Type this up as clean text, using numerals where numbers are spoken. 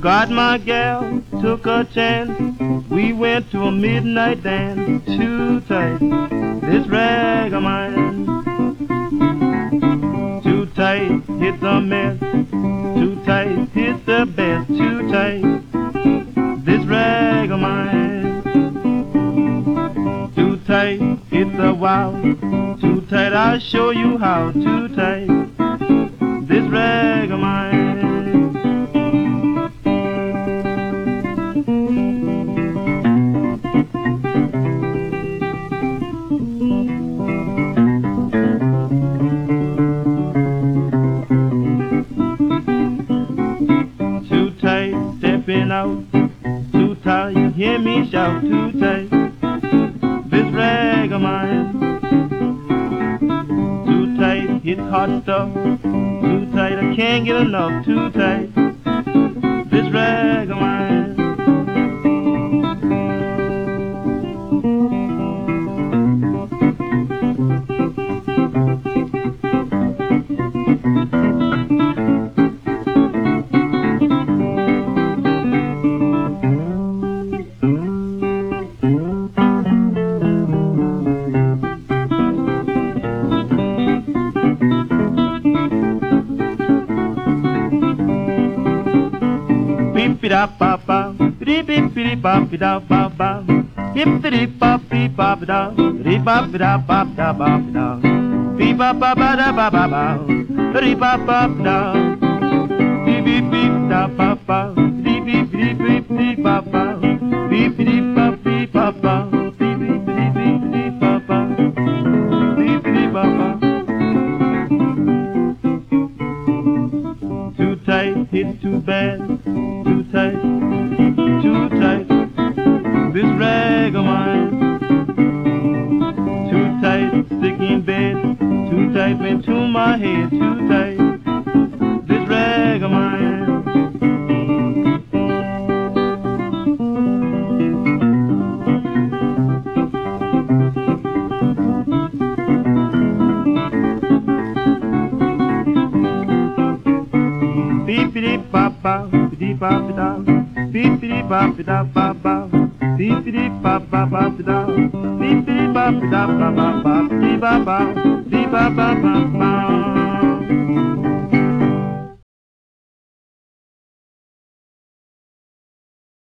Got my gal, took a chance. We went to a midnight dance. Too tight, this rag of mine. Too tight, it's a mess. Too tight, it's the best. Too tight, this rag of mine. Too tight, it's a wow. Too tight, I'll show you how. Too tight, this rag of mine. Too tight, stepping out. Too tight, you hear me shout. Too tight, this rag of mine. Too tight, it's hot stuff. Too tight, I can't get enough. Too tight, this rag of mine. Beep-a-da-ba-ba, beep-beep-beep-bop-da-ba-ba, beep-beep-bop-beep-bop-da, beep-bop-da-bop-da-bop-da, beep-bop-ba-ba-da-ba-ba-ba, beep-bop-bop-da, beep-beep-beep-da-ba-ba, beep-beep-beep-beep-bop-ba, beep-beep-bop-beep-bop-ba, beep-beep-beep-beep-bop-ba, beep-beep-bop-ba. Too tight, it's too bad. Too tight, this rag of mine. Too tight, sick in bed. Too tight, went to my head. Too tight, this rag of mine. Beep-a-dee-ba-ba, beep-a-dee-ba-ba-da, beep-a-dee-ba-ba-da-ba-ba, beep-a-dee-ba-ba-ba-da, beep-a-dee-ba-ba-da-ba-ba-ba, beep-a-ba, beep-a-ba-ba-ba.